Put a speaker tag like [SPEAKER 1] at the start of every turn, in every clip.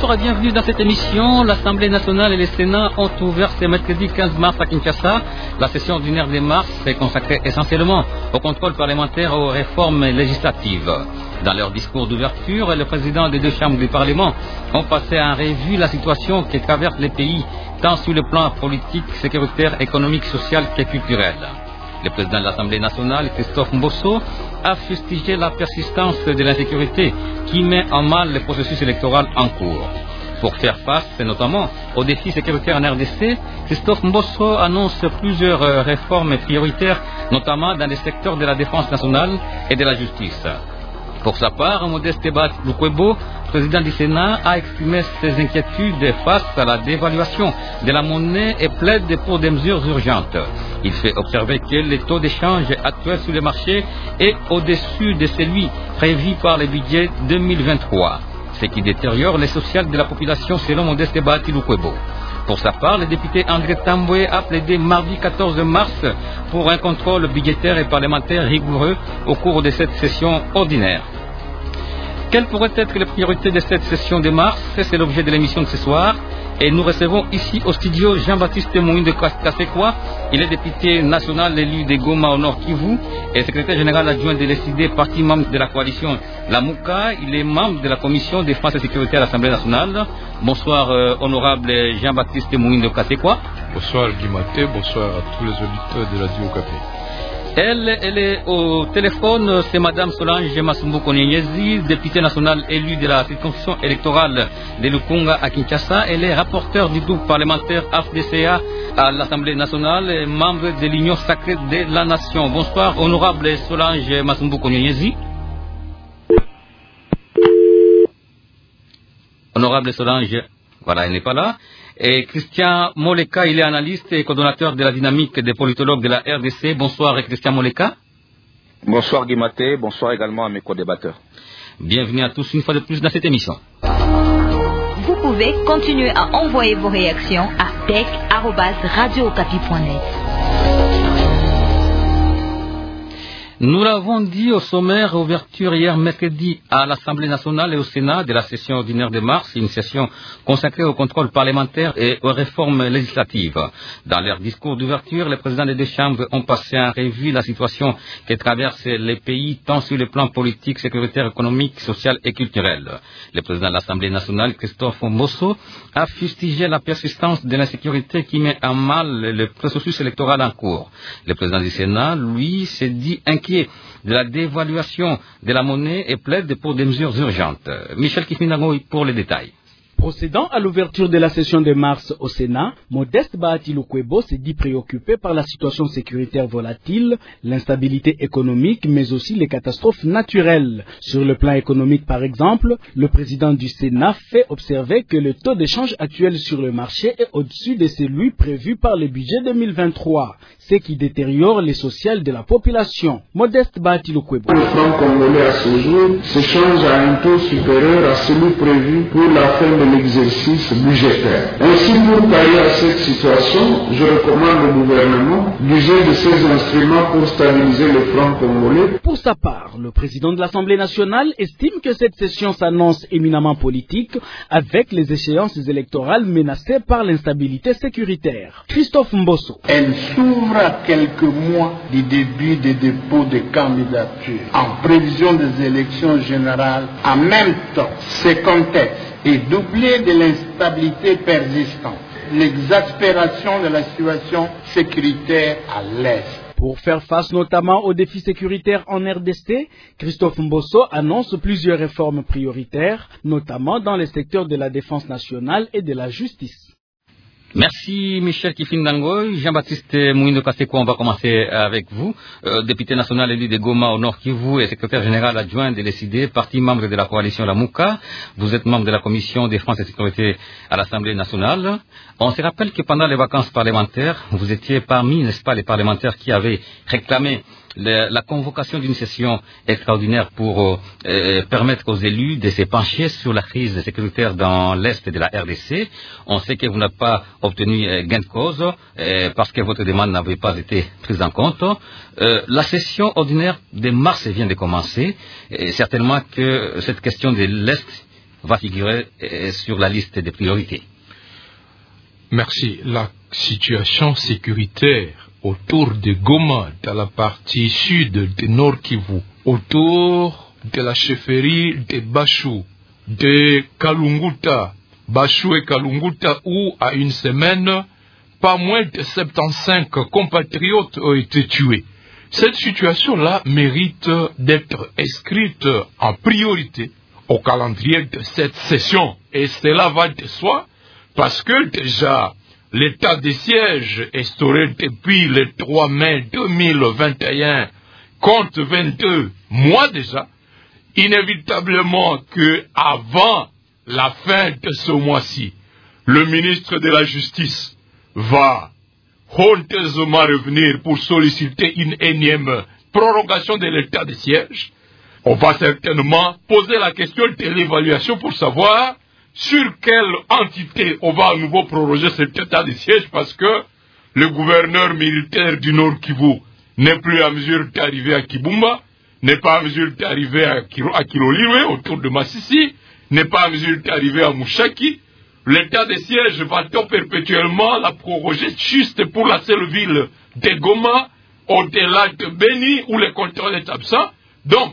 [SPEAKER 1] Bonjour et bienvenue dans cette émission. L'Assemblée nationale et le Sénat ont ouvert ce mercredi 15 mars à Kinshasa. La session ordinaire de mars est consacrée essentiellement au contrôle parlementaire et aux réformes législatives. Dans leur discours d'ouverture, le président des deux chambres du Parlement ont passé en revue la situation qui traverse les pays, tant sur le plan politique, sécuritaire, économique, social que culturel. Le président de l'Assemblée nationale, Christophe Mbosso, a fustigé la persistance de l'insécurité qui met en mal le processus électoral en cours. Pour faire face, notamment, aux défis sécuritaires en RDC, Christophe Mbosso annonce plusieurs réformes prioritaires, notamment dans les secteurs de la défense nationale et de la justice. Pour sa part, Modeste Bat Lukwebo, président du Sénat, a exprimé ses inquiétudes face à la dévaluation de la monnaie et plaide pour des mesures urgentes. Il fait observer que le taux d'échange actuel sur le marché est au-dessus de celui prévu par le budget 2023, ce qui détériore le social de la population selon Modeste Bat Lukwebo. Pour sa part, le député André Tamboué a plaidé mardi 14 mars pour un contrôle budgétaire et parlementaire rigoureux au cours de cette session ordinaire. Quelles pourraient être les priorités de cette session de mars? C'est l'objet de l'émission de ce soir. Et nous recevons ici au studio Jean-Baptiste Mouine de Kasekwa. Il est député national élu de Goma au Nord Kivu et secrétaire général adjoint de l'SID, parti membre de la coalition La Mouka. Il est membre de la commission défense et sécurité à l'Assemblée nationale. Bonsoir, honorable Jean-Baptiste Mouine de Kasekwa.
[SPEAKER 2] Bonsoir Guimaté, bonsoir à tous les auditeurs de Radio Okapi.
[SPEAKER 1] Elle est au téléphone, c'est Madame Solange Masumbu Konyenyezi, députée nationale élue de la circonscription électorale de Lukunga à Kinshasa. Elle est rapporteure du groupe parlementaire AFDCA à l'Assemblée nationale et membre de l'Union sacrée de la Nation. Bonsoir, honorable Solange Masumbu Konyenyezi. Honorable Solange, voilà, elle n'est pas là. Et Christian Moleka, il est analyste et coordonnateur de la dynamique des politologues de la RDC. Bonsoir Christian Moleka.
[SPEAKER 3] Bonsoir Guimaté, bonsoir également à mes co-débatteurs.
[SPEAKER 1] Bienvenue à tous une fois de plus dans cette émission.
[SPEAKER 4] Vous pouvez continuer à envoyer vos réactions à tech@radiookapi.net.
[SPEAKER 1] Nous l'avons dit au sommaire, ouverture hier mercredi à l'Assemblée nationale et au Sénat de la session ordinaire de mars, une session consacrée au contrôle parlementaire et aux réformes législatives. Dans leur discours d'ouverture, les présidents des deux chambres ont passé en revue la situation que traversent les pays, tant sur le plan politique, sécuritaire, économique, social et culturel. Le président de l'Assemblée nationale, Christophe Mbosso, a fustigé la persistance de l'insécurité qui met en mal le processus électoral en cours. Le président du Sénat, lui, s'est dit inquiet de la dévaluation de la monnaie et plaide pour des mesures urgentes. Michel Kifinangoy pour les détails.
[SPEAKER 5] Procédant à l'ouverture de la session de mars au Sénat, Modeste Bahati Lukwebo s'est dit préoccupé par la situation sécuritaire volatile, l'instabilité économique, mais aussi les catastrophes naturelles. Sur le plan économique, par exemple, le président du Sénat fait observer que le taux d'échange actuel sur le marché est au-dessus de celui prévu par le budget 2023, ce qui détériore les sociales de la population. Modeste Bahati Lukwebo.
[SPEAKER 6] Le franc congolais à ce jour s'échange à un taux supérieur à celui prévu pour la fin de l'exercice budgétaire. Ainsi, pour pallier à cette situation, je recommande au gouvernement d'user de ces instruments pour stabiliser le franc congolais.
[SPEAKER 5] Pour sa part, le président de l'Assemblée nationale estime que cette session s'annonce éminemment politique avec les échéances électorales menacées par l'instabilité sécuritaire. Christophe Mbosso.
[SPEAKER 7] Elle s'ouvre à quelques mois du début des dépôts de candidatures en prévision des élections générales. En même temps, ce contexte est doublé de l'instabilité persistante, l'exaspération de la situation sécuritaire à l'Est.
[SPEAKER 5] Pour faire face notamment aux défis sécuritaires en RDC, Christophe Mbosso annonce plusieurs réformes prioritaires, notamment dans les secteurs de la défense nationale et de la justice.
[SPEAKER 1] Merci Michel Kifindangoy. Jean-Baptiste Mouindo Kasekwa, on va commencer avec vous. Député national élu de Goma au Nord Kivu et secrétaire général adjoint de l'SID, parti membre de la coalition La Mouka. Vous êtes membre de la commission défense et sécurité à l'Assemblée nationale. On se rappelle que pendant les vacances parlementaires, vous étiez parmi, n'est-ce pas, les parlementaires qui avaient réclamé la convocation d'une session extraordinaire pour permettre aux élus de se pencher sur la crise sécuritaire dans l'Est de la RDC. On sait que vous n'avez pas obtenu gain de cause parce que votre demande n'avait pas été prise en compte. La session ordinaire de mars vient de commencer. Et certainement que cette question de l'Est va figurer sur la liste des priorités.
[SPEAKER 2] Merci. La situation sécuritaire autour de Goma, dans la partie sud de Nord Kivu, autour de la chefferie de Bachou, de Kalunguta, Bachou et Kalunguta, où à une semaine, pas moins de 75 compatriotes ont été tués. Cette situation-là mérite d'être inscrite en priorité au calendrier de cette session. Et cela va de soi, parce que déjà, l'état de siège instauré depuis le 3 mai 2021 compte 22 mois déjà, inévitablement que avant la fin de ce mois-ci, le ministre de la Justice va honteusement revenir pour solliciter une énième prorogation de l'état de siège. On va certainement poser la question de l'évaluation pour savoir sur quelle entité on va à nouveau proroger cet état de siège, parce que le gouverneur militaire du Nord Kivu n'est plus à mesure d'arriver à Kibumba, n'est pas à mesure d'arriver à Kiloliwe autour de Massissi, n'est pas à mesure d'arriver à Mouchaki. L'état de siège va-t-on perpétuellement la proroger juste pour la seule ville de Goma, au-delà de Beni, où le contrôle est absent? Donc,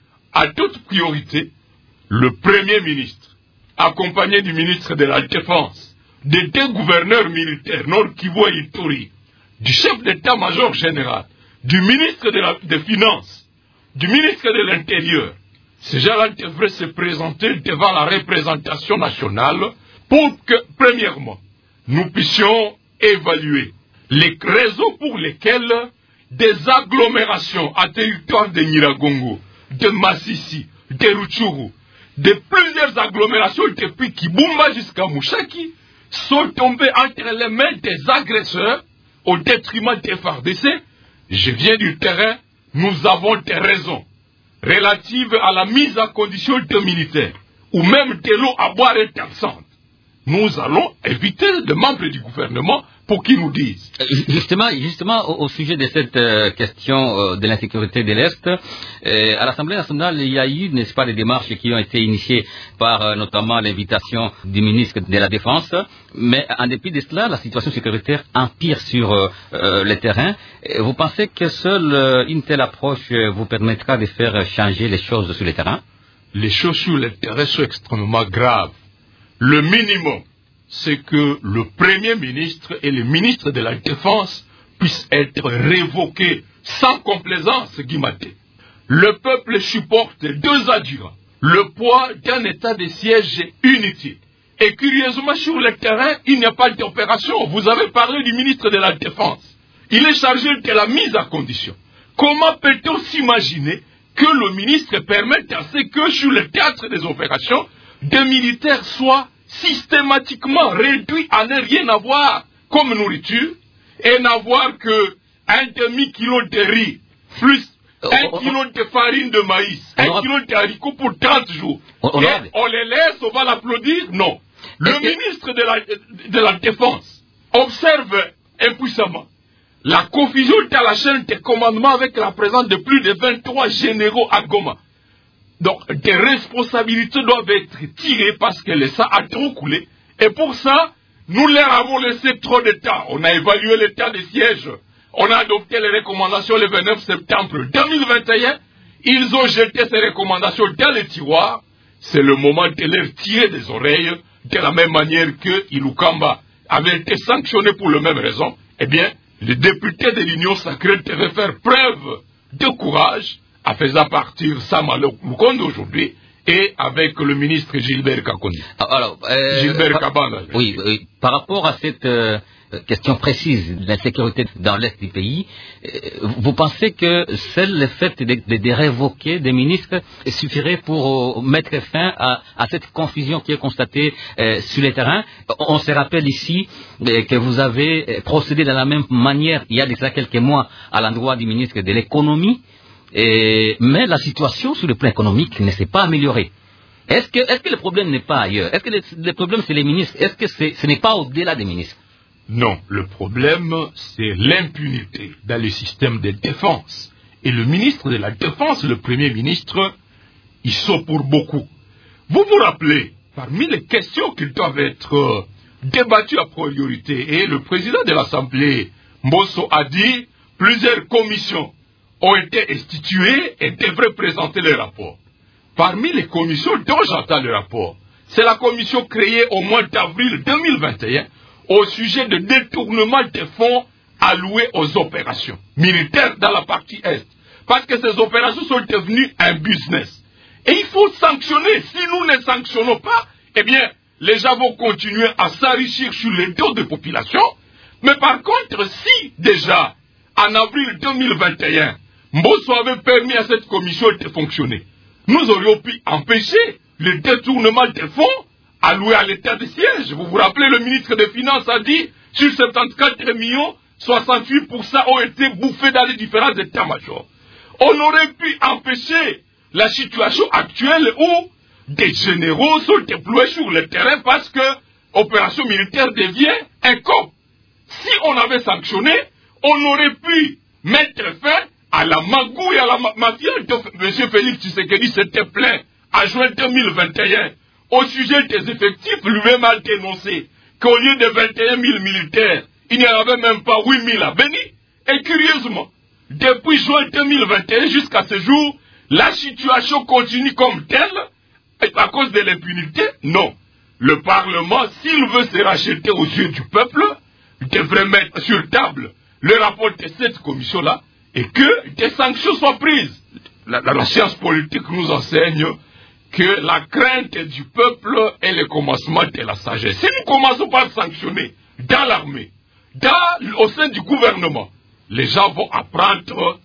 [SPEAKER 2] à toute priorité, le Premier ministre, accompagné du ministre de la Défense, des deux gouverneurs militaires, Nord Kivu et Ituri, du chef d'état-major général, du ministre des Finances, du ministre de l'Intérieur, ces gens-là devraient se présenter devant la représentation nationale pour que, premièrement, nous puissions évaluer les raisons pour lesquelles des agglomérations à territoire de Nyiragongo, de Massissi, de Rutshuru, de plusieurs agglomérations depuis Kibumba jusqu'à Mouchaki, sont tombées entre les mains des agresseurs au détriment des FARDC. Je viens du terrain, nous avons des raisons relatives à la mise en condition de militaires, ou même de l'eau à boire est absente. Nous allons éviter les membres du gouvernement pour qu'ils nous disent.
[SPEAKER 1] Justement au sujet de cette question de l'insécurité de l'Est, à l'Assemblée nationale, il y a eu, n'est-ce pas, des démarches qui ont été initiées par notamment l'invitation du ministre de la Défense, mais en dépit de cela, la situation sécuritaire empire sur le terrain. Vous pensez que seule une telle approche vous permettra de faire changer les choses sur le terrain?
[SPEAKER 2] Les choses sur le terrain sont extrêmement graves. Le minimum, c'est que le Premier ministre et le ministre de la Défense puissent être révoqués sans complaisance, Guimaté. Le peuple supporte 2 ans durant le poids d'un état de siège inutile. Et curieusement, sur le terrain, il n'y a pas d'opération. Vous avez parlé du ministre de la Défense. Il est chargé de la mise en condition. Comment peut-on s'imaginer que le ministre permette à ce que sur le théâtre des opérations, des militaires soient systématiquement réduits à ne rien avoir comme nourriture et n'avoir que 1 demi-kilo de riz, plus 1 kilo de farine de maïs, 1 kilo de haricots pour 30 jours. Et on les laisse, on va l'applaudir? Non. Le ministre de la Défense observe impuissamment la confusion dans la chaîne de commandement avec la présence de plus de 23 généraux à Goma. Donc, des responsabilités doivent être tirées parce que le sang a trop coulé. Et pour ça, nous leur avons laissé trop de temps. On a évalué l'état de siège. On a adopté les recommandations le 29 septembre 2021. Ils ont jeté ces recommandations dans les tiroirs. C'est le moment de leur tirer des oreilles, de la même manière que Ilukamba avait été sanctionné pour la même raison. Eh bien, les députés de l'Union sacrée devaient faire preuve de courage en faisant partir Samalo Lukonde aujourd'hui et avec le ministre Gilbert Kakondi. Gilbert Kabanda.
[SPEAKER 1] Oui, par rapport à cette question précise de la sécurité dans l'Est du pays, vous pensez que seul le fait de révoquer des ministres suffirait pour mettre fin à cette confusion qui est constatée sur le terrain? On se rappelle ici que vous avez procédé de la même manière il y a déjà quelques mois à l'endroit du ministre de l'économie. Mais la situation sur le plan économique ne s'est pas améliorée. Est-ce que le problème n'est pas ailleurs? Est-ce que le problème c'est les ministres? Est-ce que ce n'est pas au-delà des ministres?
[SPEAKER 2] Non, le problème c'est l'impunité dans le système de défense. Et le ministre de la Défense, le Premier ministre, ils sont pour beaucoup. Vous vous rappelez, parmi les questions qui doivent être débattues à priorité, et le président de l'Assemblée, Mbosso, a dit plusieurs commissions ont été instituées et devraient présenter les rapports. Parmi les commissions dont j'entends le rapport, c'est la commission créée au mois d'avril 2021 au sujet de détournement des fonds alloués aux opérations militaires dans la partie Est. Parce que ces opérations sont devenues un business. Et il faut sanctionner. Si nous ne sanctionnons pas, eh bien, les gens vont continuer à s'enrichir sur les dos des populations. Mais par contre, si déjà, en avril 2021, Mbosso avait permis à cette commission de fonctionner, nous aurions pu empêcher le détournement des fonds alloués à l'état de siège. Vous vous rappelez, le ministre des Finances a dit, sur 74 millions, 68% ont été bouffés dans les différents états-majors. On aurait pu empêcher la situation actuelle où des généraux sont déployés sur le terrain parce que l'opération militaire devient un COP. Si on avait sanctionné, on aurait pu mettre fin à la magouille et à la mafia dont M. Félix Tshisekedi s'était plaint en juin 2021 au sujet des effectifs. Lui-même a dénoncé qu'au lieu de 21 000 militaires, il n'y en avait même pas 8 000 à Béni. Et curieusement, depuis juin 2021 jusqu'à ce jour, la situation continue comme telle à cause de l'impunité? Non. Le Parlement, s'il veut se racheter aux yeux du peuple, devrait mettre sur table le rapport de cette commission-là et que des sanctions soient prises. La science politique nous enseigne que la crainte du peuple est le commencement de la sagesse. Si nous commençons par sanctionner dans l'armée, au sein du gouvernement, les gens vont apprendre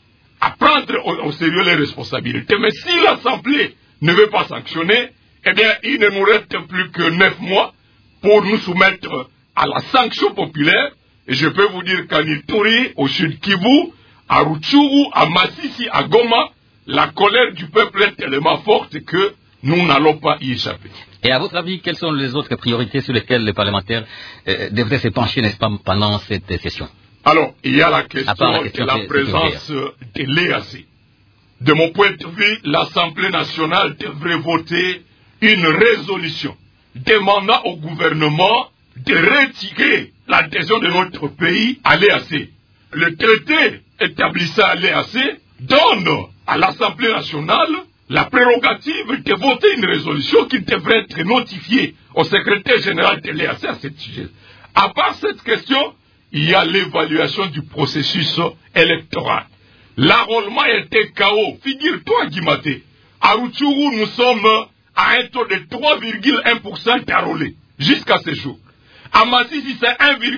[SPEAKER 2] au sérieux les responsabilités. Mais si l'Assemblée ne veut pas sanctionner, eh bien, il ne nous reste plus que 9 mois pour nous soumettre à la sanction populaire. Et je peux vous dire qu'à Ituri, au Sud Kivu, à Rutshuru, à Massissi, à Goma, la colère du peuple est tellement forte que nous n'allons pas y échapper.
[SPEAKER 1] Et à votre avis, quelles sont les autres priorités sur lesquelles les parlementaires devraient se pencher, n'est-ce pas, pendant cette session?
[SPEAKER 2] Alors, il y a la question de la présence de l'EAC. De mon point de vue, l'Assemblée nationale devrait voter une résolution demandant au gouvernement de retirer l'adhésion de notre pays à l'EAC. Le traité établissant à l'EAC donne à l'Assemblée nationale la prérogative de voter une résolution qui devrait être notifiée au secrétaire général de l'EAC à ce sujet. À part cette question, il y a l'évaluation du processus électoral. L'enrôlement était chaos. Figure-toi, Guimaté, à Rutshuru, nous sommes à un taux de 3,1% d'enrôlés jusqu'à ce jour. À Massissi, c'est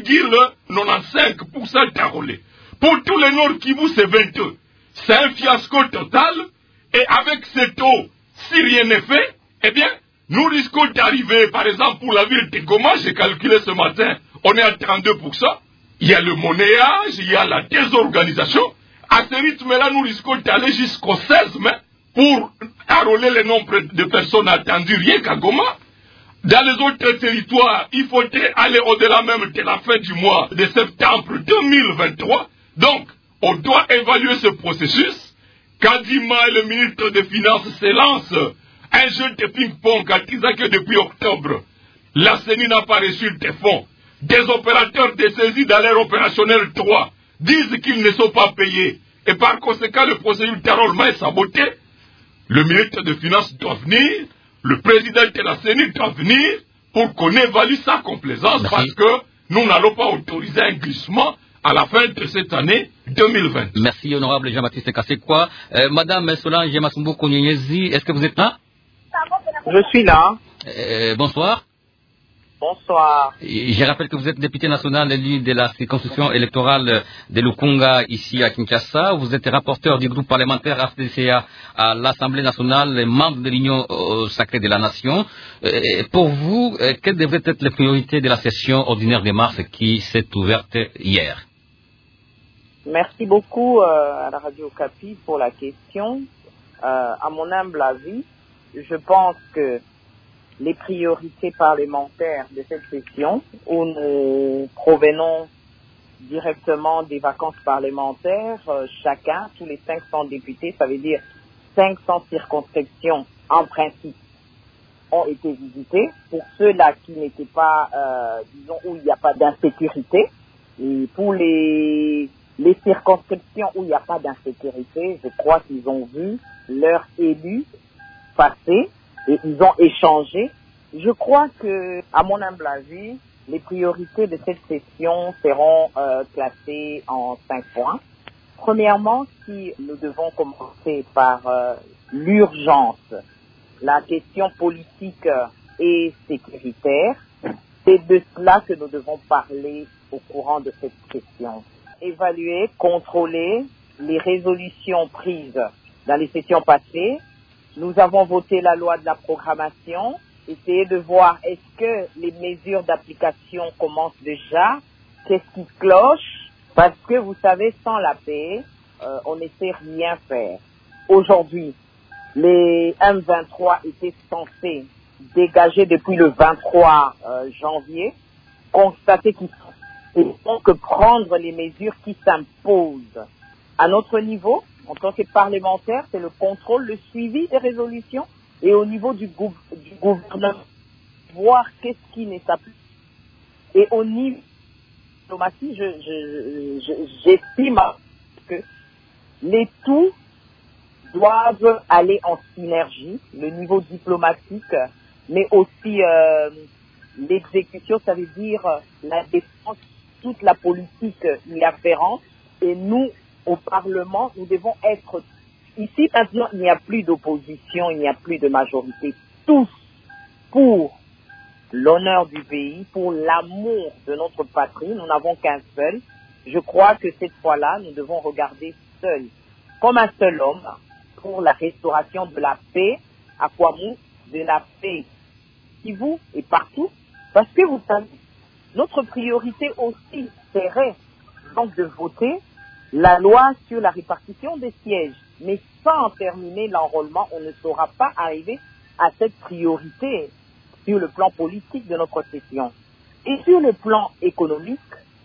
[SPEAKER 2] 1,95% d'enrôlés. Pour tous les Nord Kivu, c'est 22. C'est un fiasco total. Et avec ce taux, si rien n'est fait, eh bien, nous risquons d'arriver, par exemple, pour la ville de Goma, j'ai calculé ce matin, on est à 32%. Il y a le monnayage, il y a la désorganisation. À ce rythme-là, nous risquons d'aller jusqu'au 16 mai pour enrôler le nombre de personnes attendues rien qu'à Goma. Dans les autres territoires, il faudrait aller au-delà même de la fin du mois de septembre 2023. Donc, on doit évaluer ce processus. Kadima et le ministre des Finances se lancent un jeu de ping-pong en disant que depuis octobre, la CENI n'a pas reçu des fonds. Des opérateurs de saisie dans l'air opérationnel 3 disent qu'ils ne sont pas payés. Et par conséquent, le processus d'enrôlement est saboté. Le ministre des Finances doit venir, le président de la CENI doit venir pour qu'on évalue sa complaisance. Merci. Parce que nous n'allons pas autoriser un glissement à la fin de cette année 2020.
[SPEAKER 1] Merci, honorable Jean-Baptiste Kassekwa. Madame Solange Masumbu Konyezi, est-ce que vous êtes là?
[SPEAKER 8] Je suis là.
[SPEAKER 1] Bonsoir.
[SPEAKER 8] Bonsoir.
[SPEAKER 1] Je rappelle que vous êtes député national élu de la circonscription électorale de Lukunga, ici à Kinshasa. Vous êtes rapporteur du groupe parlementaire AFDCA à l'Assemblée nationale, et membre de l'Union sacrée de la Nation. Pour vous, quelles devraient être les priorités de la session ordinaire de mars qui s'est ouverte hier?
[SPEAKER 8] Merci beaucoup à la Radio Okapi pour la question. À mon humble avis, je pense que les priorités parlementaires de cette session, où nous provenons directement des vacances parlementaires, chacun, tous les 500 députés, ça veut dire 500 circonscriptions en principe, ont été visités. Pour ceux-là qui n'étaient pas, disons, où il n'y a pas d'insécurité, et pour les circonscriptions où il n'y a pas d'insécurité, je crois qu'ils ont vu leurs élus passer et ils ont échangé. Je crois que, à mon humble avis, les priorités de cette session seront classées en 5 points. Premièrement, si nous devons commencer par l'urgence, la question politique et sécuritaire, c'est de cela que nous devons parler au courant de cette session. Évaluer, contrôler les résolutions prises dans les sessions passées. Nous avons voté la loi de la programmation. Essayer de voir est-ce que les mesures d'application commencent déjà, qu'est-ce qui cloche, parce que vous savez, sans la paix, on ne sait rien faire. Aujourd'hui, les M23 étaient censés dégager depuis le 23 janvier, constater qu'ils font que prendre les mesures qui s'imposent. À notre niveau, en tant que parlementaire, c'est le contrôle, le suivi des résolutions, et au niveau du gouvernement, voir qu'est-ce qui ne s'applique. Et au niveau de la diplomatie, j'estime que les tout doivent aller en synergie, le niveau diplomatique, mais aussi l'exécution, ça veut dire la défense, toute la politique y afférente. Et nous, au Parlement, nous devons être ici. Maintenant, il n'y a plus d'opposition, il n'y a plus de majorité. Tous pour l'honneur du pays, pour l'amour de notre patrie, nous n'avons qu'un seul. Je crois que cette fois-là, nous devons regarder seul, comme un seul homme, pour la restauration de la paix, à Kwamou, de la paix qui vous et partout. Parce que vous savez, notre priorité aussi serait donc de voter la loi sur la répartition des sièges. Mais sans terminer l'enrôlement, on ne saura pas arriver à cette priorité sur le plan politique de notre session. Et sur le plan économique,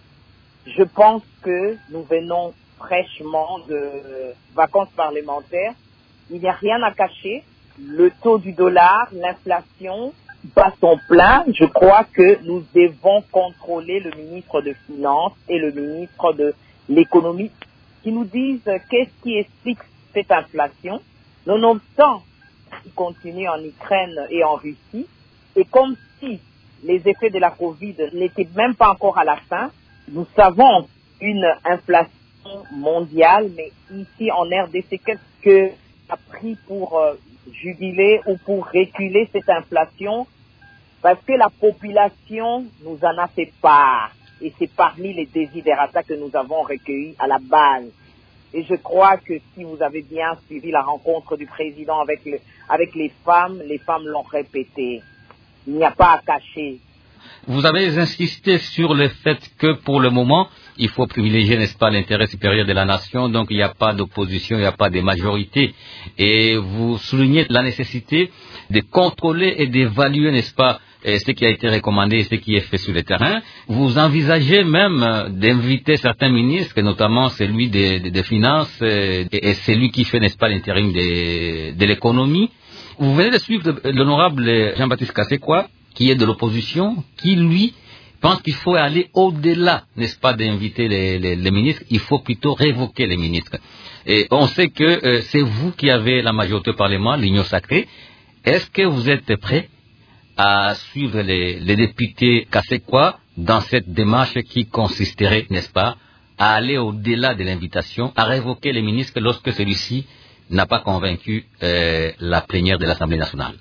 [SPEAKER 8] je pense que nous venons fraîchement de vacances parlementaires. Il n'y a rien à cacher. Le taux du dollar, l'inflation bat son plein. Je crois que nous devons contrôler le ministre de Finances et le ministre de l'Économie qui nous disent qu'est-ce qui explique cette inflation. Nonobstant, qui continue en Ukraine et en Russie, et comme si les effets de la Covid n'étaient même pas encore à la fin, nous savons une inflation mondiale, mais ici en RDC, qu'est-ce que a pris pour juguler ou pour reculer cette inflation? Parce que la population nous en a fait part, et c'est parmi les desiderata que nous avons recueillis à la base. Et je crois que si vous avez bien suivi la rencontre du président avec les femmes l'ont répété. Il n'y a pas à cacher.
[SPEAKER 1] Vous avez insisté sur le fait que pour le moment, il faut privilégier, n'est-ce pas, l'intérêt supérieur de la nation, donc il n'y a pas d'opposition, il n'y a pas de majorité. Et vous soulignez la nécessité de contrôler et d'évaluer, n'est-ce pas, ce qui a été recommandé et ce qui est fait sur le terrain. Vous envisagez même d'inviter certains ministres, notamment celui des Finances et celui qui fait, n'est-ce pas, l'intérim de l'économie. Vous venez de suivre l'honorable Jean-Baptiste Kasekwa, qui est de l'opposition, qui, lui, pense qu'il faut aller au-delà, n'est-ce pas, d'inviter les ministres. Il faut plutôt révoquer les ministres. Et on sait que c'est vous qui avez la majorité au Parlement, l'Union sacrée. Est-ce que vous êtes prêt à suivre les députés Kasekwa dans cette démarche qui consisterait, n'est-ce pas, à aller au-delà de l'invitation, à révoquer les ministres lorsque celui-ci n'a pas convaincu la plénière de l'Assemblée nationale?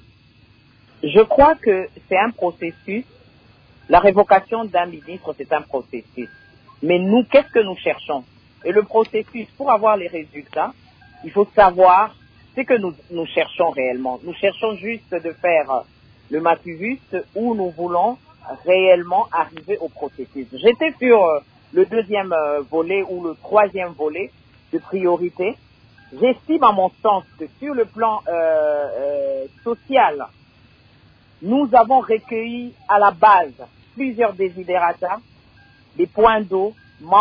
[SPEAKER 8] Je crois que c'est un processus. La révocation d'un ministre, c'est un processus. Mais nous, qu'est-ce que nous cherchons? Et le processus, pour avoir les résultats, il faut savoir ce que nous cherchons réellement. Nous cherchons juste de faire le matuviste où nous voulons réellement arriver au processus. J'étais sur le deuxième volet ou le troisième volet de priorité. J'estime à mon sens que sur le plan social, nous avons recueilli à la base plusieurs desiderata, des points d'eau,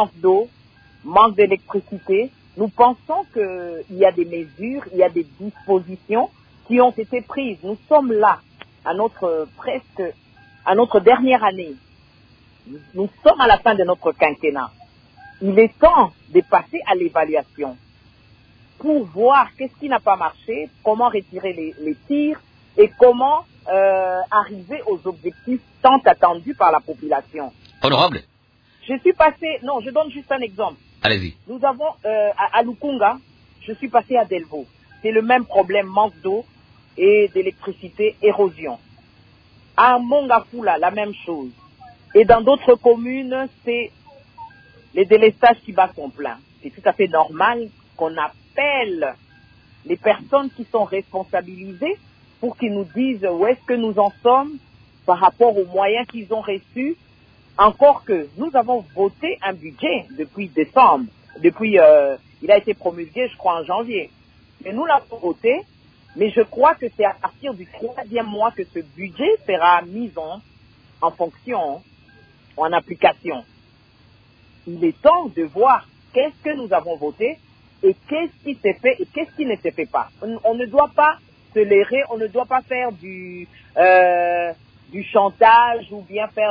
[SPEAKER 8] manque d'électricité. Nous pensons qu'il y a des mesures, il y a des dispositions qui ont été prises. Nous sommes là à notre dernière année. Nous sommes à la fin de notre quinquennat. Il est temps de passer à l'évaluation pour voir qu'est-ce qui n'a pas marché, comment retirer les tirs et comment arriver aux objectifs tant attendus par la population.
[SPEAKER 1] Honorable.
[SPEAKER 8] Je donne juste un exemple.
[SPEAKER 1] Allez-y.
[SPEAKER 8] Nous avons à Lukunga, je suis passé à Delvaux. C'est le même problème, manque d'eau et d'électricité, érosion. À Mongafula, la même chose. Et dans d'autres communes, c'est les délestages qui battent son plein. C'est tout à fait normal qu'on appelle les personnes qui sont responsabilisées pour qu'ils nous disent où est-ce que nous en sommes par rapport aux moyens qu'ils ont reçus. Encore que nous avons voté un budget depuis décembre. Il a été promulgué, je crois, en janvier. Mais nous l'avons voté, mais je crois que c'est à partir du 3e mois que ce budget sera mis en fonction, en application. Il est temps de voir qu'est-ce que nous avons voté et qu'est-ce qui s'est fait et qu'est-ce qui ne s'est fait pas. On ne doit pas se leurrer, on ne doit pas faire du chantage ou bien faire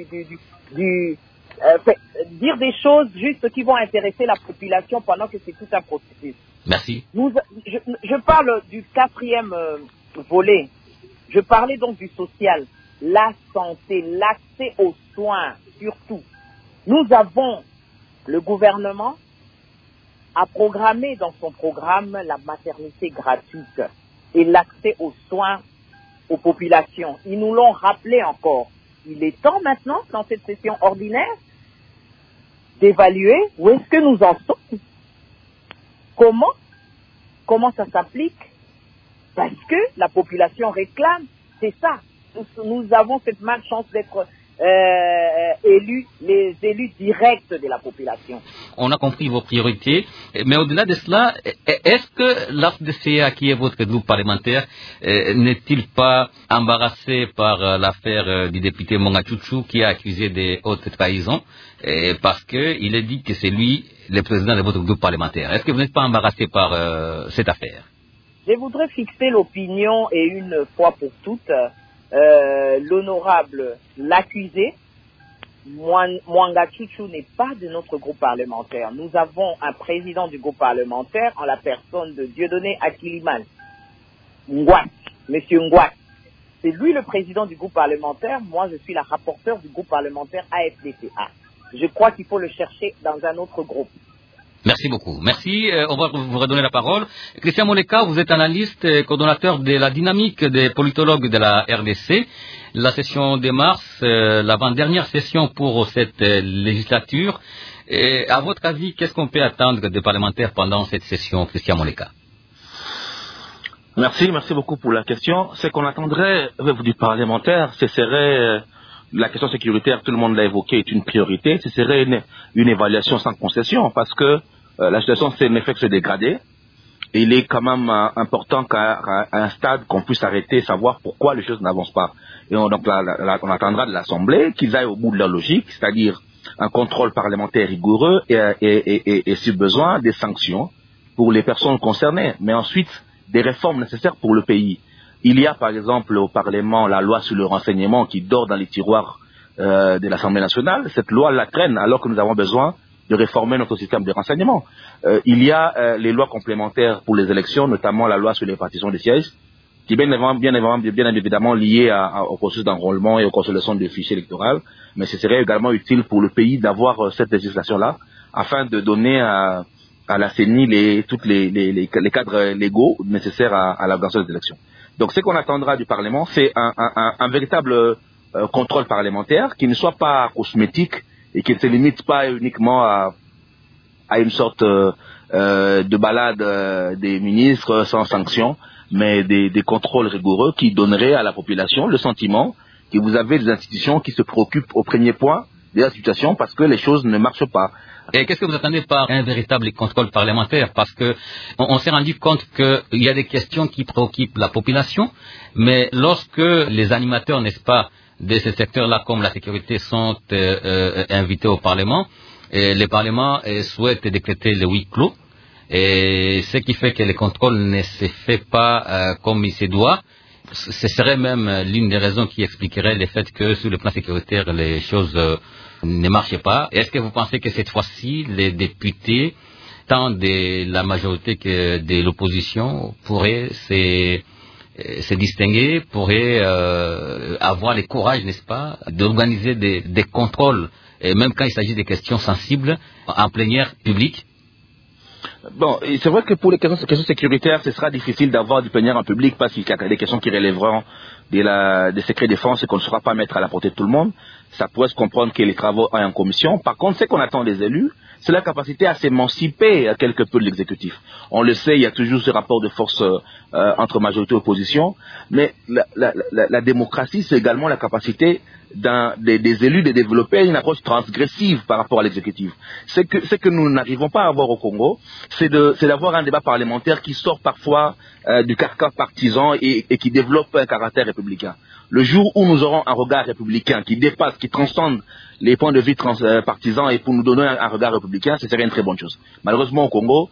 [SPEAKER 8] dire des choses juste qui vont intéresser la population pendant que c'est tout un processus.
[SPEAKER 1] Merci.
[SPEAKER 8] Je parle du 4e volet. Je parlais donc du social, la santé, l'accès aux soins, surtout. Le gouvernement a programmé dans son programme la maternité gratuite et l'accès aux soins aux populations. Ils nous l'ont rappelé encore. Il est temps maintenant, dans cette session ordinaire, d'évaluer où est-ce que nous en sommes. Comment ça s'applique? Parce que la population réclame, c'est ça. Nous avons cette malchance d'être les élus directs de la population.
[SPEAKER 1] On a compris vos priorités, mais au-delà de cela, est-ce que l'AFDCA, qui est votre groupe parlementaire, n'est-il pas embarrassé par l'affaire du député Mongachouchou qui a accusé des hautes trahisons, parce qu'il est dit que c'est lui le président de votre groupe parlementaire? Est-ce que vous n'êtes pas embarrassé par cette affaire?
[SPEAKER 8] Je voudrais fixer l'opinion et une fois pour toutes, l'honorable, l'accusé, Mongachouchou n'est pas de notre groupe parlementaire. Nous avons un président du groupe parlementaire en la personne de Dieudonné Akiliman, Ngouat, Monsieur Ngouat. C'est lui le président du groupe parlementaire. Moi, je suis la rapporteure du groupe parlementaire AFDCA. Je crois qu'il faut le chercher dans un autre groupe.
[SPEAKER 1] Merci beaucoup. Merci. On va vous redonner la parole. Christian Moleka, vous êtes analyste et coordonnateur de la dynamique des politologues de la RDC. La session de mars, l'avant-dernière session pour cette législature. Et à votre avis, qu'est-ce qu'on peut attendre des parlementaires pendant cette session, Christian Moleka?
[SPEAKER 3] Merci beaucoup pour la question. Ce qu'on attendrait du parlementaire, ce serait la question sécuritaire, tout le monde l'a évoqué, est une priorité. Ce serait une évaluation sans concession parce que la situation ne fait que se dégrader. Il est quand même important qu'à un stade qu'on puisse arrêter, savoir pourquoi les choses n'avancent pas. Et on attendra de l'Assemblée qu'ils aillent au bout de leur logique, c'est-à-dire un contrôle parlementaire rigoureux et si besoin, des sanctions pour les personnes concernées. Mais ensuite, des réformes nécessaires pour le pays. Il y a par exemple au Parlement la loi sur le renseignement qui dort dans les tiroirs de l'Assemblée nationale. Cette loi la traîne alors que nous avons besoin de réformer notre système de renseignement. Il y a les lois complémentaires pour les élections, notamment la loi sur les répartitions des sièges, qui est bien évidemment liée au processus d'enrôlement et aux consolidations des fichiers électoraux. Mais ce serait également utile pour le pays d'avoir cette législation-là afin de donner à la CENI tous les cadres légaux nécessaires à l'organisation des élections. Donc ce qu'on attendra du Parlement, c'est un véritable contrôle parlementaire qui ne soit pas cosmétique et qui ne se limite pas uniquement à une sorte de balade des ministres sans sanction, mais des contrôles rigoureux qui donneraient à la population le sentiment que vous avez des institutions qui se préoccupent au premier point de la situation parce que les choses ne marchent pas.
[SPEAKER 1] Et qu'est-ce que vous attendez par un véritable contrôle parlementaire? Parce que on s'est rendu compte qu'il y a des questions qui préoccupent la population, mais lorsque les animateurs, n'est-ce pas, de ce secteur-là, comme la sécurité, sont invités au Parlement, et le Parlement souhaite décréter le huis clos, et ce qui fait que le contrôle ne se fait pas comme il se doit, ce serait même l'une des raisons qui expliquerait le fait que sur le plan sécuritaire, les choses ne marchaient pas. Est-ce que vous pensez que cette fois-ci, les députés, tant de la majorité que de l'opposition, pourraient se distinguer, pourraient avoir le courage, n'est-ce pas, d'organiser des contrôles, et même quand il s'agit des questions sensibles, en plénière publique?
[SPEAKER 3] Bon, c'est vrai que pour les questions sécuritaires, ce sera difficile d'avoir du plénière en public parce qu'il y a des questions qui relèveront des secrets défense et qu'on ne saura pas mettre à la portée de tout le monde. Ça pourrait se comprendre que les travaux aient en commission. Par contre, ce qu'on attend des élus, c'est la capacité à s'émanciper quelque peu de l'exécutif. On le sait, il y a toujours ce rapport de force entre majorité et opposition, mais la démocratie, c'est également la capacité des élus de développer une approche transgressive par rapport à l'exécutif. Ce que nous n'arrivons pas à avoir au Congo, c'est d'avoir un débat parlementaire qui sort parfois du carcan partisan et qui développe un caractère républicain. Le jour où nous aurons un regard républicain qui dépasse, qui transcende les points de vue partisans et pour nous donner un regard républicain, ce serait une très bonne chose. Malheureusement au Congo,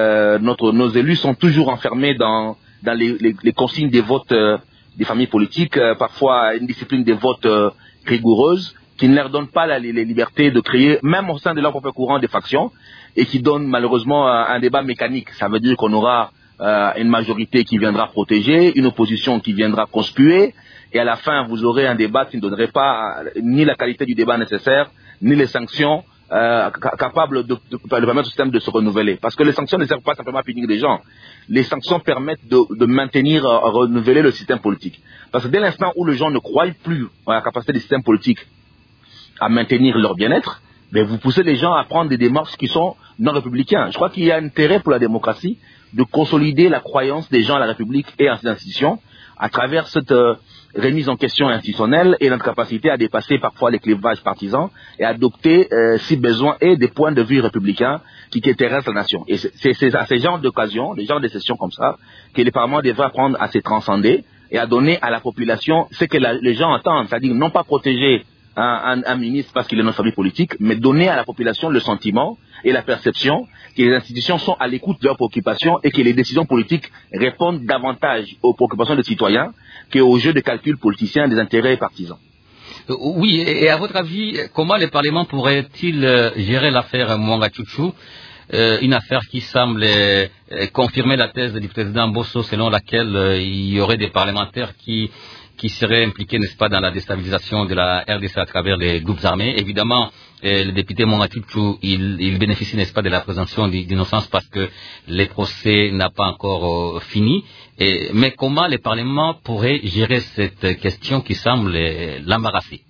[SPEAKER 3] nos élus sont toujours enfermés dans les consignes des votes des familles politiques, parfois une discipline des votes rigoureuse, qui ne leur donne pas les libertés de créer, même au sein de leur propre courant, des factions, et qui donne malheureusement un débat mécanique. Ça veut dire qu'on aura une majorité qui viendra protéger, une opposition qui viendra conspuer, et à la fin, vous aurez un débat qui ne donnerait pas ni la qualité du débat nécessaire, ni les sanctions capables de permettre au système de se renouveler. Parce que les sanctions ne servent pas simplement à punir les gens. Les sanctions permettent de maintenir, renouveler le système politique. Parce que dès l'instant où les gens ne croient plus à la capacité du système politique à maintenir leur bien-être, ben vous poussez les gens à prendre des démarches qui sont non républicaines. Je crois qu'il y a intérêt pour la démocratie de consolider la croyance des gens à la République et à ses institutions à travers cette remise en question institutionnelle et notre capacité à dépasser parfois les clivages partisans et adopter, si besoin est, des points de vue républicains qui intéressent la nation. Et c'est à ces genres d'occasions, des genres de sessions comme ça, que les parlements devraient apprendre à se transcender et à donner à la population ce que les gens entendent, c'est-à-dire non pas protéger un ministre parce qu'il est notre famille politique, mais donner à la population le sentiment et la perception que les institutions sont à l'écoute de leurs préoccupations et que les décisions politiques répondent davantage aux préoccupations des citoyens qu'aux jeux de calcul politiciens des intérêts partisans.
[SPEAKER 1] Oui, et à votre avis, comment le Parlement pourrait-il gérer l'affaire Mwanga Chouchou, une affaire qui semble confirmer la thèse du président Bosso selon laquelle il y aurait des parlementaires qui seraient impliqués, n'est-ce pas, dans la déstabilisation de la RDC à travers les groupes armés. Évidemment, le député Mwanga Chouchou, il bénéficie, n'est-ce pas, de la présomption d'innocence parce que le procès n'a pas encore fini. Mais comment le Parlement pourrait gérer cette question qui semble l'embarrasser?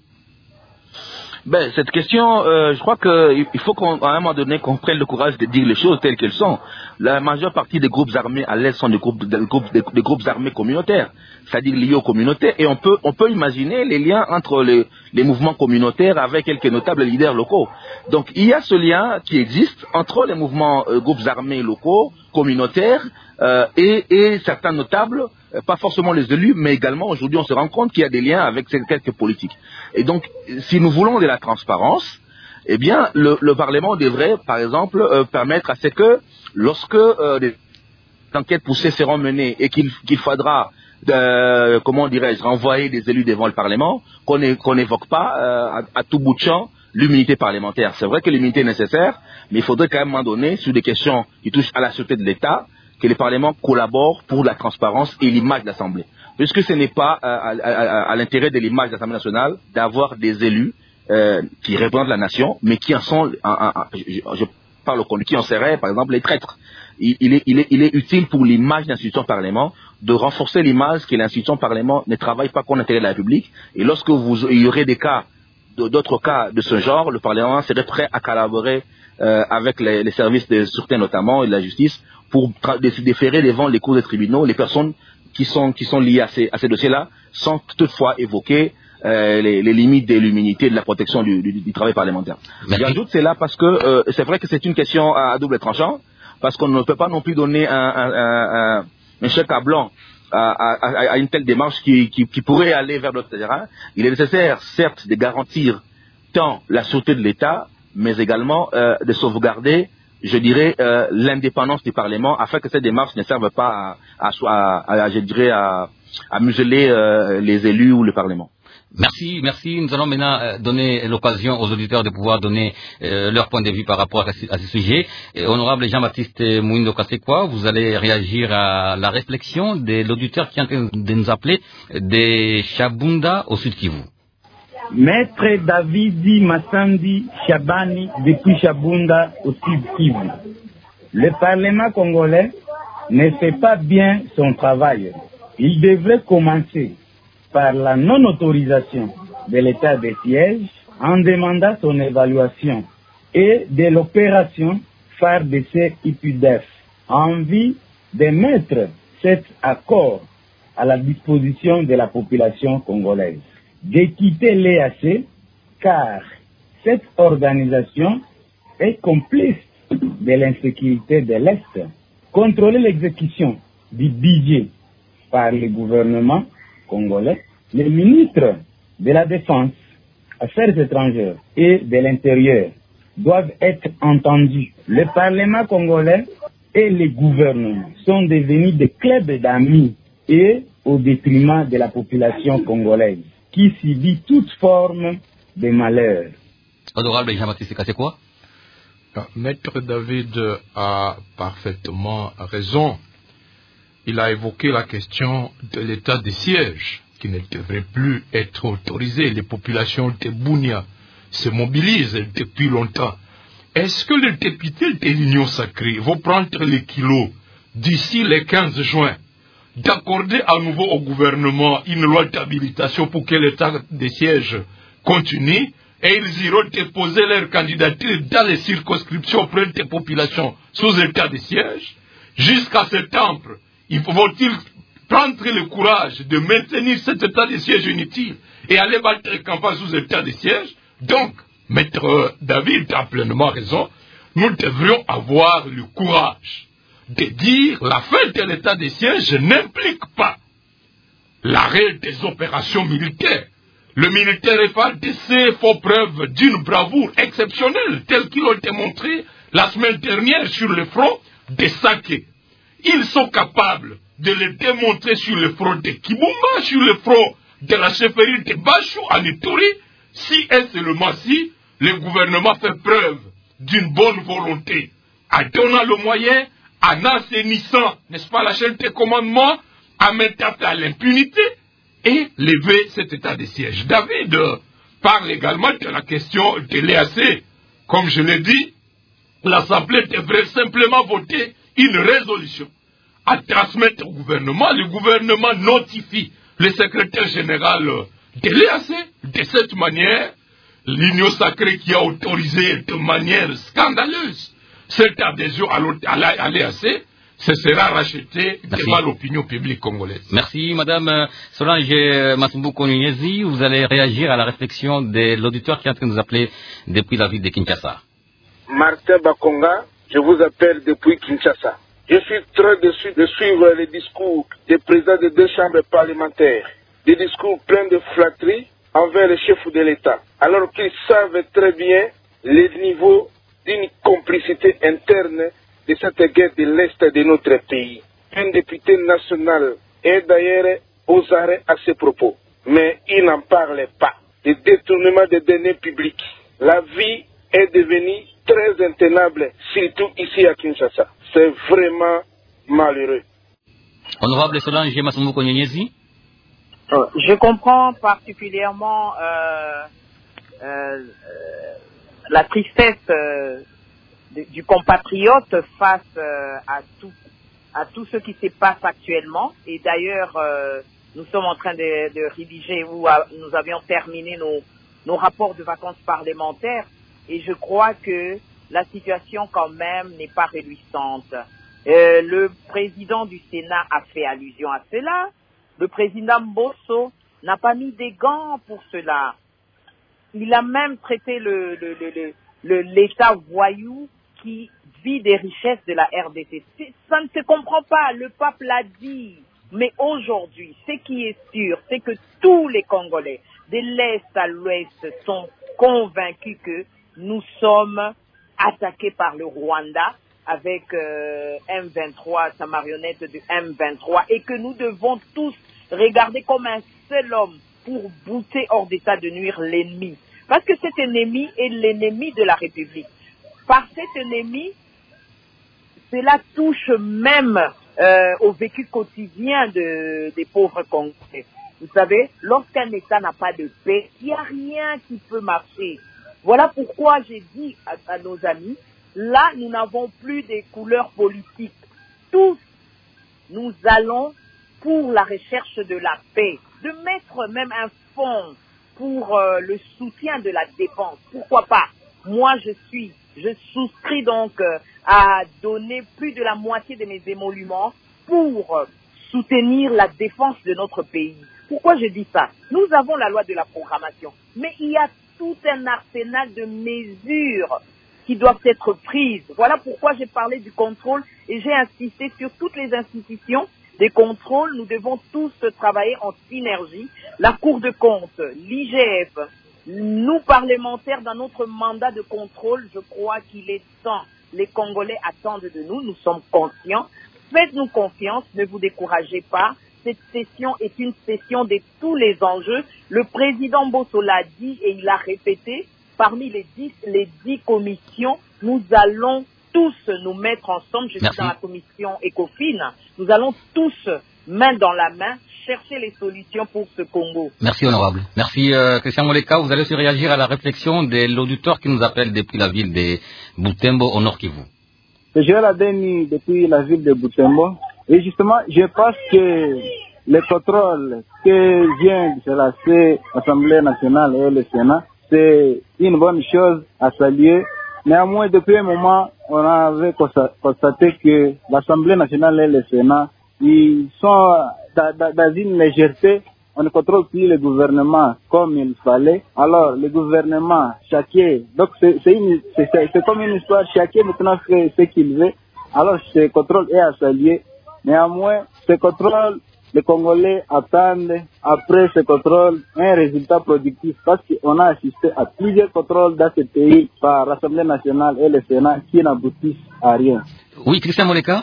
[SPEAKER 3] Ben, cette question, je crois qu'il faut qu'à un moment donné qu'on prenne le courage de dire les choses telles qu'elles sont. La majeure partie des groupes armés à l'Est sont des groupes armés communautaires, c'est-à-dire liés aux communautés, et on peut imaginer les liens entre les mouvements communautaires avec quelques notables leaders locaux. Donc il y a ce lien qui existe entre les mouvements groupes armés locaux, communautaires, et certains notables, pas forcément les élus, mais également aujourd'hui on se rend compte qu'il y a des liens avec quelques politiques. Et donc si nous voulons de la transparence, eh bien le Parlement devrait par exemple permettre à ce que lorsque des enquêtes poussées seront menées et qu'il faudra comment dirais-je, renvoyer des élus devant le Parlement, qu'on n'évoque pas à tout bout de champ l'immunité parlementaire. C'est vrai que l'immunité est nécessaire, mais il faudrait quand même, à un moment donné, sur des questions qui touchent à la sûreté de l'État, que les parlements collaborent pour la transparence et l'image de l'Assemblée. Puisque ce n'est pas à l'intérêt de l'image de l'Assemblée nationale d'avoir des élus qui représentent la nation, mais qui en sont, je parle au connu, qui en seraient, par exemple, les traîtres. Il est utile pour l'image de l'institution Parlement de renforcer l'image que l'institution Parlement ne travaille pas contre l'intérêt de la République. Et lorsque il y aurait d'autres cas de ce genre, le Parlement serait prêt à collaborer avec les services de sûreté notamment et de la justice pour déférer devant les cours des tribunaux les personnes qui sont liées à ces dossiers-là, sans toutefois évoquer les limites de l'immunité et de la protection du travail parlementaire. J'ajoute cela parce que c'est vrai que c'est une question à double tranchant, parce qu'on ne peut pas non plus donner un chèque à blanc à une telle démarche qui pourrait aller vers d'autres terrains. Il est nécessaire, certes, de garantir tant la sûreté de l'État, mais également de sauvegarder, je dirais, l'indépendance du Parlement, afin que cette démarche ne serve pas à museler les élus ou le Parlement.
[SPEAKER 1] Merci. Nous allons maintenant donner l'occasion aux auditeurs de pouvoir donner leur point de vue par rapport à ce sujet. Honorable Jean-Baptiste Mouindo Kassekwa, vous allez réagir à la réflexion de l'auditeur qui est en train de nous appeler de Chabunda au Sud Kivu.
[SPEAKER 9] Maître Davidi Massandi Chabani depuis Chabunda au Sud Kivu. Le Parlement congolais ne fait pas bien son travail. Il devrait commencer par la non-autorisation de l'état de siège en demandant son évaluation et de l'opération FARDC-IPUDEF en vue de mettre cet accord à la disposition de la population congolaise. De quitter l'EAC car cette organisation est complice de l'insécurité de l'Est. Contrôler l'exécution du budget par le gouvernement congolais, les ministres de la Défense, Affaires étrangères et de l'Intérieur doivent être entendus. Le Parlement congolais et les gouvernements sont devenus des clubs d'amis et au détriment de la population congolaise qui subit toute forme de malheur.
[SPEAKER 1] Honorable Jean-Baptiste Kassekwa.
[SPEAKER 2] Maître David a parfaitement raison. Il a évoqué la question de l'état de siège qui ne devrait plus être autorisé. Les populations de Bunia se mobilisent depuis longtemps. Est-ce que les députés de l'Union sacrée vont prendre les kilos d'ici le 15 juin d'accorder à nouveau au gouvernement une loi d'habilitation pour que l'état de siège continue et ils iront déposer leur candidature dans les circonscriptions auprès des populations sous état de siège jusqu'à septembre? Vont-ils prendre le courage de maintenir cet état de siège inutile et aller battre campagne sous état de siège? Donc, Maître David a pleinement raison. Nous devrions avoir le courage de dire la fin de l'état de siège n'implique pas l'arrêt des opérations militaires. Le militaire FARDC fait preuve d'une bravoure exceptionnelle, telle qu'ils l'ont démontré la semaine dernière sur le front de Saké. Ils sont capables de le démontrer sur le front de Kibumba, sur le front de la chefferie de Bachou, en Ituri, si et seulement si le gouvernement fait preuve d'une bonne volonté, en donnant le moyen, en assainissant, n'est-ce pas, la chaîne de commandement, en mettant à l'impunité et lever cet état de siège. David parle également de la question de l'EAC. Comme je l'ai dit, l'Assemblée devrait simplement voter une résolution à transmettre au gouvernement. Le gouvernement notifie le secrétaire général de l'EAC. De cette manière, l'Union sacrée qui a autorisé de manière scandaleuse cette adhésion à l'EAC, ce sera racheté devant l'opinion publique congolaise.
[SPEAKER 1] Merci, Madame Solange Matsumbuko Nyezi. Vous allez réagir à la réflexion de l'auditeur qui est en train de nous appeler depuis la ville de Kinshasa.
[SPEAKER 10] Martin Bakonga, je vous appelle depuis Kinshasa. Je suis très déçu de suivre les discours des présidents des deux chambres parlementaires, des discours pleins de flatterie envers les chefs de l'État, alors qu'ils savent très bien les niveaux d'une complicité interne de cette guerre de l'Est de notre pays. Un député national est d'ailleurs aux arrêts à ces propos, mais il n'en parle pas. Le détournement des données publiques. La vie est devenue très intenable, surtout ici à Kinshasa. C'est vraiment malheureux.
[SPEAKER 1] Honorable Solange Matsumbuko Nyezi.
[SPEAKER 8] Je comprends particulièrement la tristesse du compatriote face à tout ce qui se passe actuellement. Et d'ailleurs, nous sommes en train de rédiger, ou nous avions terminé nos rapports de vacances parlementaires. Et je crois que la situation quand même n'est pas réjouissante. Le président du Sénat a fait allusion à cela. Le président Mbosso n'a pas mis des gants pour cela. Il a même traité l'État voyou qui vit des richesses de la RDC. Ça ne se comprend pas. Le pape l'a dit. Mais aujourd'hui, ce qui est sûr, c'est que tous les Congolais, de l'Est à l'Ouest, sont convaincus que nous sommes attaqués par le Rwanda avec M23, sa marionnette de M23, et que nous devons tous regarder comme un seul homme pour bouter hors d'état de nuire l'ennemi. Parce que cet ennemi est l'ennemi de la République. Par cet ennemi, cela touche même au vécu quotidien des pauvres Congolais. Vous savez, lorsqu'un État n'a pas de paix, il n'y a rien qui peut marcher. Voilà pourquoi j'ai dit à nos amis, là, nous n'avons plus de couleurs politiques. Tous, nous allons pour la recherche de la paix, de mettre même un fonds pour le soutien de la défense. Pourquoi pas? Moi, je souscris donc à donner plus de la moitié de mes émoluments pour soutenir la défense de notre pays. Pourquoi je dis ça? Nous avons la loi de la programmation, mais il y a tout un arsenal de mesures qui doivent être prises. Voilà pourquoi j'ai parlé du contrôle et j'ai insisté sur toutes les institutions des contrôles. Nous devons tous travailler en synergie. La Cour de compte, l'IGF, nous parlementaires dans notre mandat de contrôle, je crois qu'il est temps. Les Congolais attendent de nous, nous sommes conscients. Faites-nous confiance, ne vous découragez pas. Cette session est une session de tous les enjeux. Le président Bosso l'a dit et il a répété, parmi les 10 commissions, nous allons tous nous mettre ensemble. Je suis dans la commission ECOFIN. Nous allons tous, main dans la main, chercher les solutions pour ce Congo.
[SPEAKER 1] Merci, honorable. Merci, Christian Moleka. Vous allez aussi réagir à la réflexion de l'auditeur qui nous appelle depuis la ville de Butembo, au Nord Kivu.
[SPEAKER 11] C'est Joël Adeni depuis la ville de Butembo. Et justement, je pense que le contrôle que vient de lancer l'Assemblée nationale et le Sénat, c'est une bonne chose à saluer. Néanmoins, depuis un moment, on avait constaté que l'Assemblée nationale et le Sénat, ils sont dans une légèreté. On ne contrôle plus le gouvernement comme il fallait. Alors, le gouvernement, chacun, donc c'est comme une histoire, chacun maintenant fait ce qu'il veut. Alors, ce contrôle est à saluer. Néanmoins, ce contrôle, les Congolais attendent, après ce contrôle, un résultat productif parce qu'on a assisté à plusieurs contrôles dans ce pays par l'Assemblée nationale et le Sénat qui n'aboutissent à rien.
[SPEAKER 1] Oui, Christian Moleka?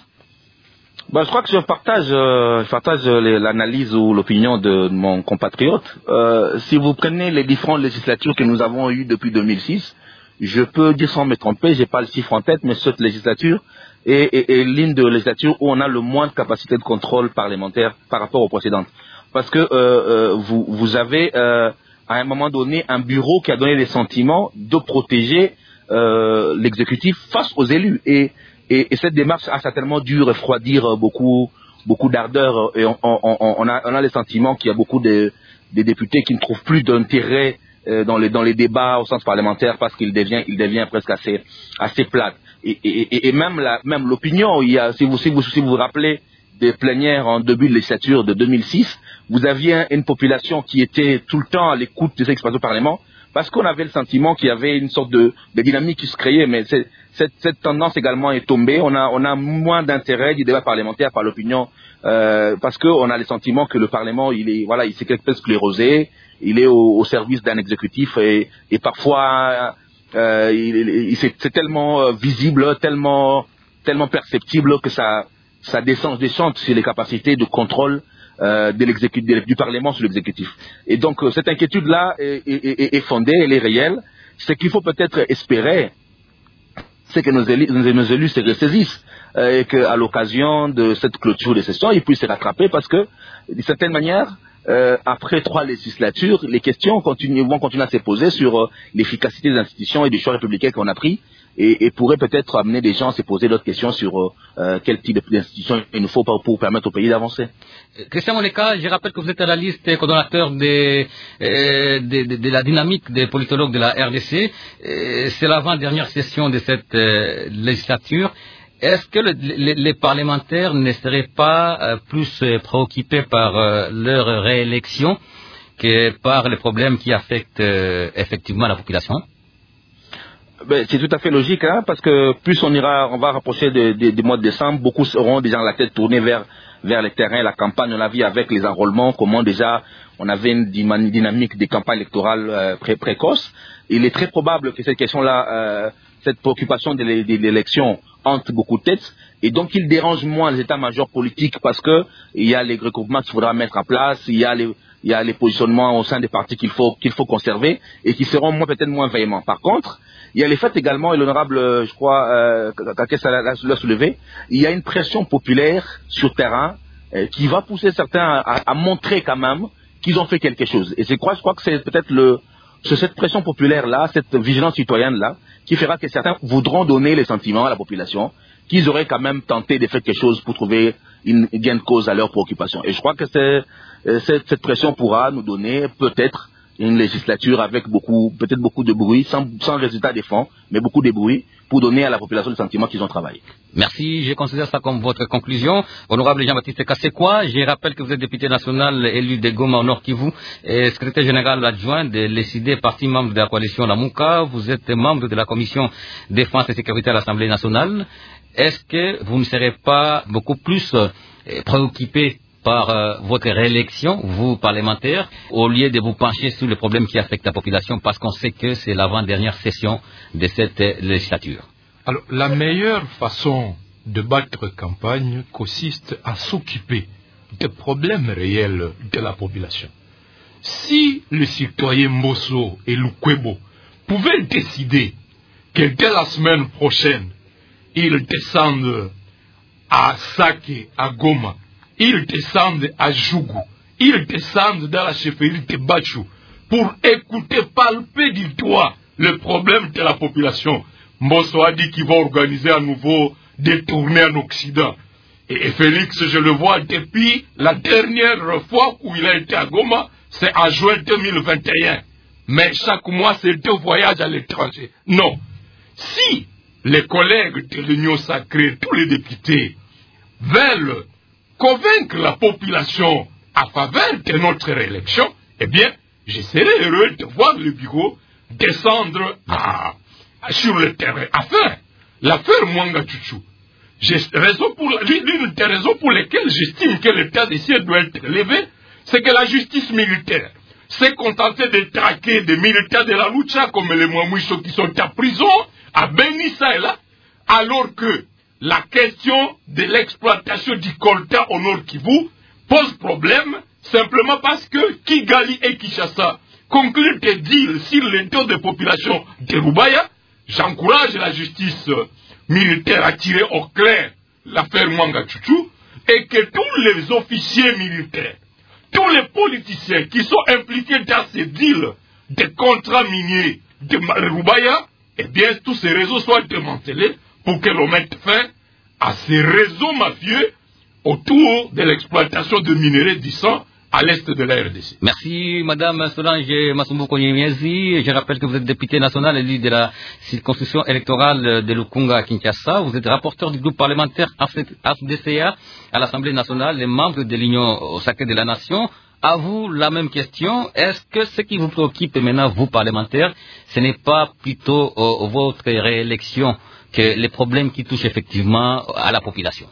[SPEAKER 3] Je crois que je partage l'analyse ou l'opinion de mon compatriote. Si vous prenez les différentes législatures que nous avons eues depuis 2006, je peux dire sans me tromper, j'ai pas le chiffre en tête, mais cette législature est l'une de législatures où on a le moins de capacité de contrôle parlementaire par rapport aux précédentes. Parce que vous avez à un moment donné un bureau qui a donné les sentiments de protéger l'exécutif face aux élus. Et cette démarche a certainement dû refroidir beaucoup d'ardeur. Et on a le sentiment qu'il y a beaucoup de députés qui ne trouvent plus d'intérêt dans les débats au sens parlementaire parce qu'il devient presque assez plate. Et même l'opinion, si vous vous rappelez des plénières en début de législature de 2006, vous aviez une population qui était tout le temps à l'écoute de ce qui se passait au Parlement, parce qu'on avait le sentiment qu'il y avait une sorte de dynamique qui se créait, mais cette tendance également est tombée. On a moins d'intérêt du débat parlementaire par l'opinion, parce qu'on a le sentiment que le Parlement, il s'est quelque peu sclérosé, il est au service d'un exécutif et parfois c'est tellement visible, tellement perceptible que ça descend sur les capacités de contrôle du Parlement sur l'exécutif. Et donc cette inquiétude-là est fondée, elle est réelle. Ce qu'il faut peut-être espérer, c'est que nos élus se ressaisissent et qu'à l'occasion de cette clôture de session, ils puissent se rattraper parce que, d'une certaine manière, après 3 législatures, les questions vont continuer à se poser sur l'efficacité des institutions et des choix républicains qu'on a pris et pourraient peut-être amener des gens à se poser d'autres questions sur quel type d'institutions il nous faut pour permettre au pays d'avancer.
[SPEAKER 1] Christian Moleka, je rappelle que vous êtes à la liste coordonnateur de la dynamique des politologues de la RDC. C'est l'avant-dernière session de cette législature. Est-ce que les parlementaires ne seraient pas plus préoccupés par leur réélection que par les problèmes qui affectent effectivement la population?
[SPEAKER 3] C'est tout à fait logique, parce que plus on va rapprocher du mois de décembre, beaucoup auront déjà la tête tournée vers les terrains, la campagne. On a vu avec les enrôlements comment déjà on avait une dynamique des campagnes électorales précoce. Il est très probable que cette question-là, cette préoccupation de l'élection hante beaucoup de têtes et donc il dérange moins les états-majors politiques parce que il y a les regroupements qu'il faudra mettre en place, il y a les positionnements au sein des partis qu'il faut conserver et qui seront peut-être moins véhéments. Par contre, il y a les faits également, et l'honorable, je crois, Kakessa l'a soulevé, il y a une pression populaire sur terrain qui va pousser certains à montrer quand même qu'ils ont fait quelque chose. Et je crois que c'est peut-être cette pression populaire-là, cette vigilance citoyenne-là, qui fera que certains voudront donner les sentiments à la population, qu'ils auraient quand même tenté de faire quelque chose pour trouver une gain de cause à leurs préoccupations. Et je crois que cette pression pourra nous donner peut-être une législature avec peut-être beaucoup de bruit, sans résultat des fonds, mais beaucoup de bruit, pour donner à la population le sentiment qu'ils ont travaillé.
[SPEAKER 1] Merci, je considère ça comme votre conclusion. Honorable Jean-Baptiste Kassekwa, je rappelle que vous êtes député national élu de Goma au Nord Kivu et secrétaire général adjoint de l'ECD, parti membre de la coalition Lamuka. Vous êtes membre de la commission défense et sécurité à l'Assemblée nationale. Est-ce que vous ne serez pas beaucoup plus préoccupé par votre réélection, vous, parlementaires, au lieu de vous pencher sur les problèmes qui affectent la population, parce qu'on sait que c'est l'avant-dernière session de cette législature?
[SPEAKER 2] Alors, la meilleure façon de battre campagne consiste à s'occuper des problèmes réels de la population. Si le citoyen Mbosso et Lukwebo pouvaient décider que dès la semaine prochaine, ils descendent à Sake, à Goma, ils descendent à Djougou, ils descendent dans la chefferie de Bachou pour écouter, palper du doigt le problème de la population. Mbosso a dit qu'il va organiser à nouveau des tournées en Occident. Et Félix, je le vois depuis la dernière fois où il a été à Goma, c'est en juin 2021. Mais chaque mois, c'est 2 voyages à l'étranger. Non. Si les collègues de l'Union sacrée, tous les députés, veulent convaincre la population à faveur de notre réélection, eh bien, je serai heureux de voir le bureau descendre sur le terrain. L'affaire Mwanga Tchouchou, l'une des raisons pour lesquelles j'estime que l'état des sièges doit être élevé, c'est que la justice militaire s'est contentée de traquer des militaires de la lucha comme les Mwamwisho qui sont en prison, à Benissa et là, alors que la question de l'exploitation du coltan au Nord Kivu pose problème simplement parce que Kigali et Kinshasa concluent des deals sur les taux de population de Rubaya. J'encourage la justice militaire à tirer au clair l'affaire Mwanga Tchouchou et que tous les officiers militaires, tous les politiciens qui sont impliqués dans ces deals de contrats miniers de Rubaya, eh bien, tous ces réseaux soient démantelés pour que l'on mette fin à ces réseaux mafieux autour de l'exploitation de minerais du sang à l'est de la RDC.
[SPEAKER 1] Merci, Madame Solange Masumbuko Nyemiezi. Je rappelle que vous êtes député national élu de la circonscription électorale de Lukunga à Kinshasa. Vous êtes rapporteur du groupe parlementaire AFDCA à l'Assemblée nationale, les membres de l'Union sacrée de la Nation. À vous, la même question. Est-ce que ce qui vous préoccupe maintenant, vous, parlementaires, ce n'est pas plutôt votre réélection que les problèmes qui touchent effectivement à la population?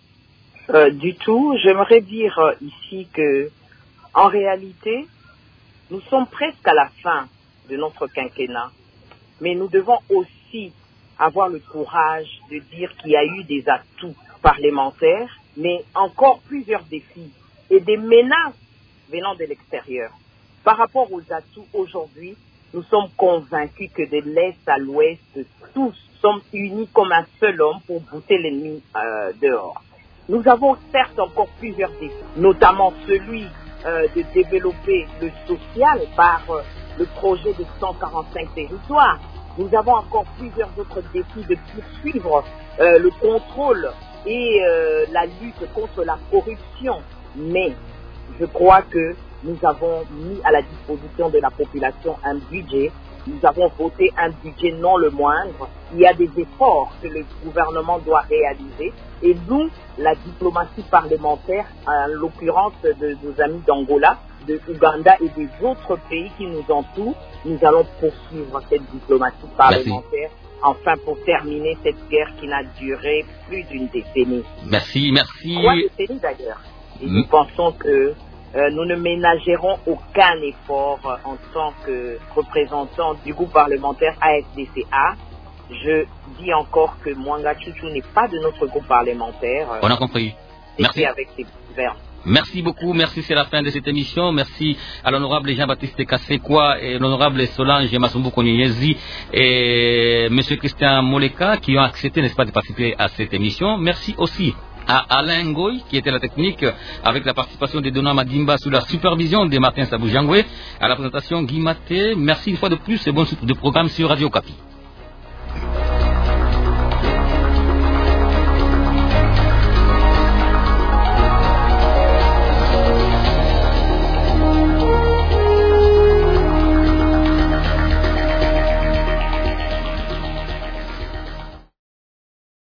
[SPEAKER 8] Du tout. J'aimerais dire ici que, en réalité, nous sommes presque à la fin de notre quinquennat. Mais nous devons aussi avoir le courage de dire qu'il y a eu des atouts parlementaires, mais encore plusieurs défis et des menaces venant de l'extérieur. Par rapport aux atouts aujourd'hui, nous sommes convaincus que de l'Est à l'Ouest, tous sommes unis comme un seul homme pour bouter l'ennemi dehors. Nous avons certes encore plusieurs défis, notamment celui de développer le social par le projet de 145 territoires. Nous avons encore plusieurs autres défis de poursuivre le contrôle et la lutte contre la corruption. Mais je crois que nous avons mis à la disposition de la population un budget. Nous avons voté un budget non le moindre. Il y a des efforts que le gouvernement doit réaliser. Et nous, la diplomatie parlementaire, en l'occurrence de nos amis d'Angola, de Ouganda et des autres pays qui nous entourent, nous allons poursuivre cette diplomatie parlementaire. Merci. Enfin, pour terminer cette guerre qui n'a duré plus d'une décennie.
[SPEAKER 1] Merci.
[SPEAKER 8] 3 décennies d'ailleurs. Et nous pensons que nous ne ménagerons aucun effort en tant que représentants du groupe parlementaire AFDCA Je dis encore que Mwanga Chouchou n'est pas de notre groupe parlementaire.
[SPEAKER 1] On a compris. Merci.
[SPEAKER 8] Avec ses gouvernements.
[SPEAKER 1] Merci beaucoup, merci, c'est la fin de cette émission. Merci à l'honorable Jean-Baptiste Kassekwa et l'honorable Solange Masumbu Konyezi et M. Christian Moleka qui ont accepté, n'est-ce pas, de participer à cette émission. Merci aussi à Alain Ngoy qui était la technique avec la participation de Dona Madimba sous la supervision de Martin Saboujangwe, à la présentation Guy Maté. Merci une fois de plus et bonne suite de programme sur Radio Okapi.